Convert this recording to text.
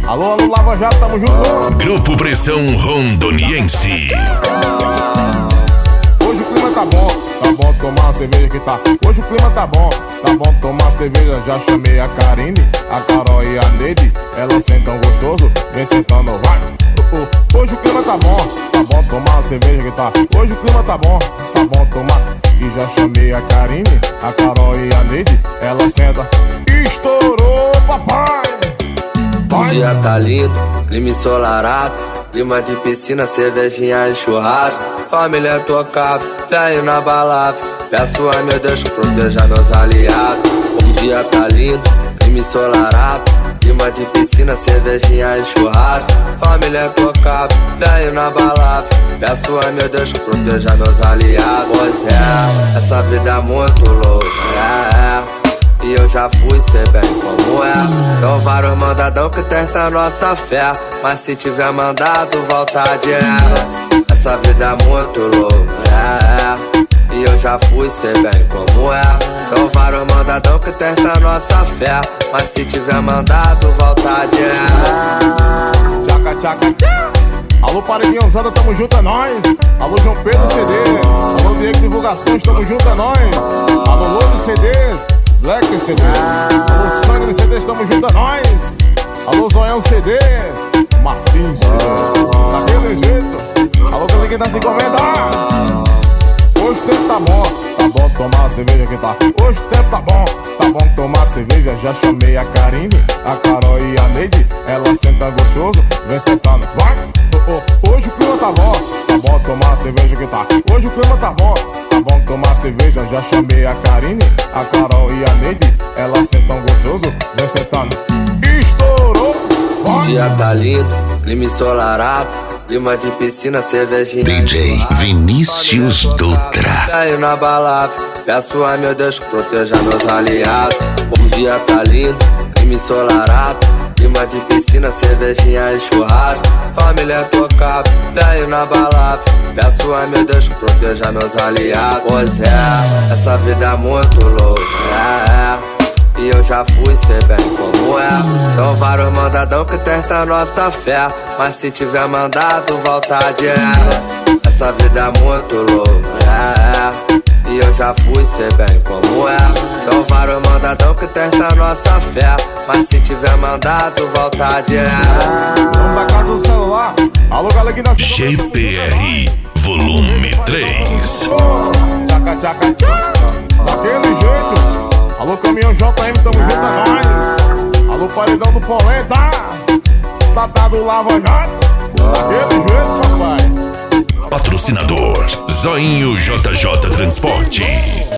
Alô, alô, Lava Jato, tamo junto. Grupo Pressão Rondoniense. Hoje o clima tá bom tomar uma cerveja que tá. Hoje o clima tá bom tomar cerveja. Já chamei a Karine, a Carol e a Neide. Elas sentam gostoso, vem sentando, vai. Hoje o clima tá bom tomar uma cerveja que tá. Hoje o clima tá bom tomar. E já chamei a Karine, a Carol e a Neide. Elas sentam, estourou, papai. O dia tá lindo, clima ensolarado, clima de piscina, cervejinha e churrasco. Família tocada, velho na balada. Peço a meu Deus que proteja meus aliados. O dia tá lindo, clima ensolarado, clima de piscina, cervejinha e churrasco. Família tocada, velho na balada. Peço a meu Deus que proteja meus aliados. Pois é, essa vida é muito louca, e eu já fui, sei bem como é. São vários mandadão que testam nossa fé, mas se tiver mandado, volta direto. Essa vida é muito louca, e eu já fui, sei bem como é. São vários mandadão que testam nossa fé, mas se tiver mandado, volta direto. Tchaca, tchaca, tchaca. Alô, Paredinha Usada, tamo junto, é nóis. Alô, João Pedro CD. Alô, Diego Divulgações, tamo junto, é nóis. Alô, Louro CDs, Black CD. Alô, Sangue de CDs, tamo junto, é nóis. Alô, Zoião CD, Martins CD. Daquele jeito. Alô, quem tá se encomendando. Hoje o tempo tá bom tomar cerveja que tá. Hoje o tempo tá bom tomar cerveja. Já chamei a Karine, a Carol e a Neide. Ela senta gostoso, vem sentando, vai. Hoje o clima tá bom tomar cerveja que tá. Hoje o clima tá bom tomar cerveja. Já chamei a Karine, a Carol e a Neide. Elas sentam gostoso, vem sentando, estourou, vai. O dia tá lindo, clima ensolarado, clima de piscina, cervejinha. DJ Vinícius Dutra. Saio na balada, peço a meu Deus que proteja meus aliados. O dia tá lindo, clima ensolarado, clima de piscina, cervejinha e churrasco. Família tocada, saio na balada, peço a meu Deus que proteja meus aliados. Pois é, essa vida é muito louca, e eu já fui, sei bem como é. São vários mandadão que testam nossa fé, mas se tiver mandado, volta direto. Essa vida é muito louca, e eu já fui, sei bem como é. São vários mandadão que testam nossa fé, mas se tiver mandado, volta direto. Vamos da casa do celular. Alô, galera que nasceu GPR Volume 3. Tchaca, tchaca, tchaca. Daquele jeito. Alô, caminhão JM, tamo junto, é nóis. Alô, paredão do Polenta. Tatá do Lava Jato. Daquele jeito, papai. Patrocinador Zoinho JJ Transporte.